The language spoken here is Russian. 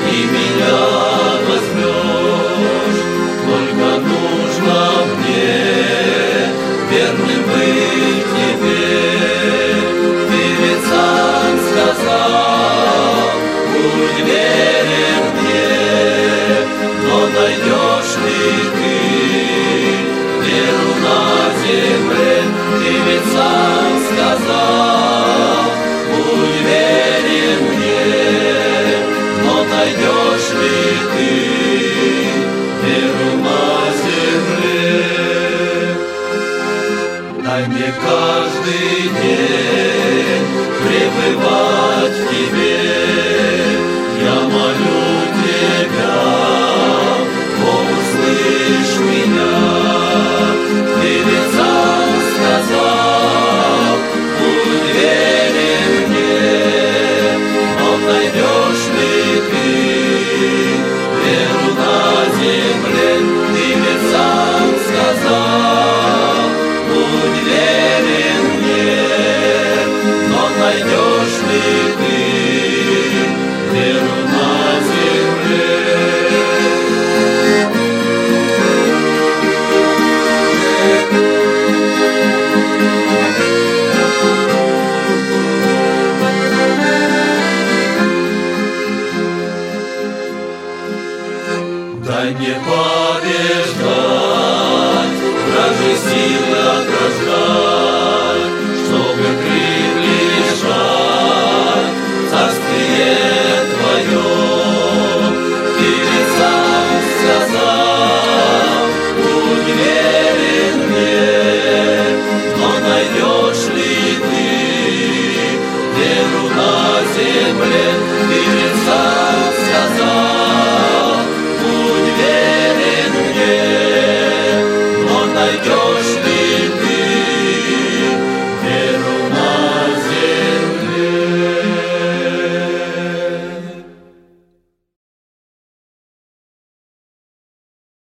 и меня возьмешь. Только нужно мне верным быть тебе. Ты ведь сам сказал, будь верен мне, но найдешь ли ты веру на земле? Ты ведь сам сказал, будь верен мне, но найдешь ли ты веру на земле? Дай мне каждый день пребывать в тебе. Я молю тебя, о, услышь меня. Ты ведь сам сказал, будь верен мне, но найдешь ли ты веру на земле? Ты ведь сам сказал, будь верен мне, но найдешь ли ты веру на земле? Дай мне побеждать, вражьи силы отражать, чтобы приближать царствие Твое. Ты ведь сам сказал, будь верен мне, но найдешь ли ты веру на земле? Ты ведь сам сказал, будь верен мне, но найдешь